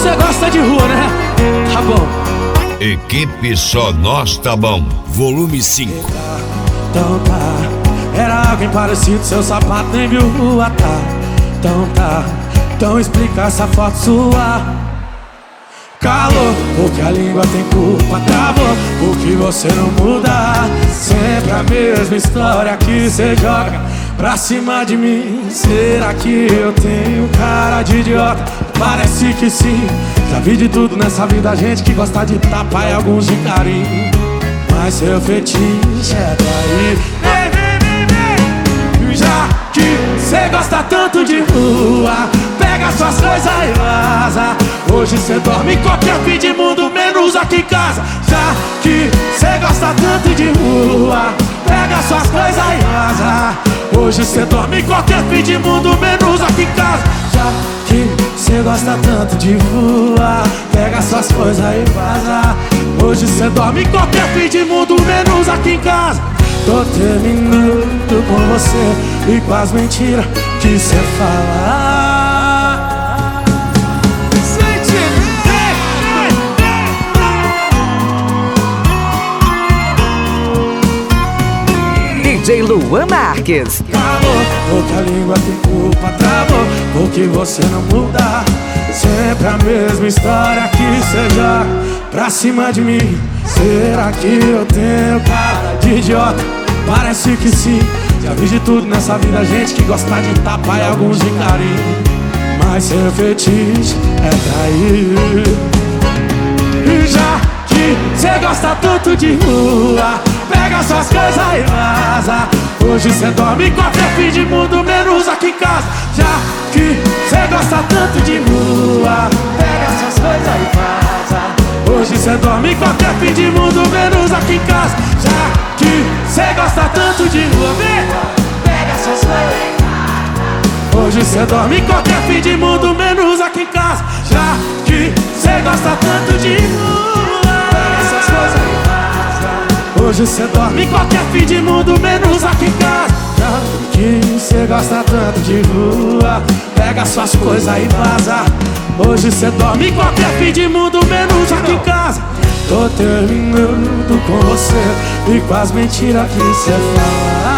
Você gosta de rua, né? Tá bom. Equipe Só Nós Tá Bom, volume 5. Então tá, era alguém parecido, seu sapato nem viu rua, tá. Então tá, então explica essa foto sua. Calor, porque a língua tem culpa, travou, porque você não muda. Sempre a mesma história que cê joga pra cima de mim. Será que eu tenho cara de idiota? Parece que sim. Já vi de tudo nessa vida, gente que gosta de tapa e alguns de carinho. Mas seu fetiche é trair. Já que cê gosta tanto de rua, pega suas coisas e vaza. Hoje cê dorme em qualquer fim de mundo, menos aqui em casa. Já que cê gosta tanto de rua, pega suas coisas e vaza. Hoje cê dorme em qualquer fim de mundo, menos aqui em casa. Já que cê gosta tanto de rua, pega suas coisas e vaza. Hoje cê dorme em qualquer fim de mundo, menos aqui em casa. Tô terminando com você e com as mentiras que cê fala. DJ Luan Marques. Calor, porque a língua tem culpa, travou, porque você não muda. Sempre a mesma história que cê joga pra cima de mim. Será que eu tenho cara de idiota? Parece que sim. Já vi de tudo nessa vida, gente que gosta de tapa e alguns de carinho. Mas seu fetiche é trair. E já que cê gosta tanto de rua, pega suas coisas e vaza. Hoje cê dorme em qualquer fim de mundo, menos aqui em casa. Já que cê gosta tanto de rua, pega suas coisas e vaza. Hoje cê dorme em qualquer fim de mundo, menos aqui em casa. Já que cê gosta tanto de rua, pega suas coisas e vaza. Hoje cê dorme em qualquer fim de mundo, menos aqui em casa. Já que cê gosta tanto de rua, pega suas coisas e vaza. Hoje cê dorme em qualquer fim de mundo, menos aqui em casa. Já que cê gosta tanto de rua, pega suas coisas e vaza. Hoje cê dorme em qualquer fim de mundo, menos aqui em casa. Tô terminando com você e com as mentiras que cê fala.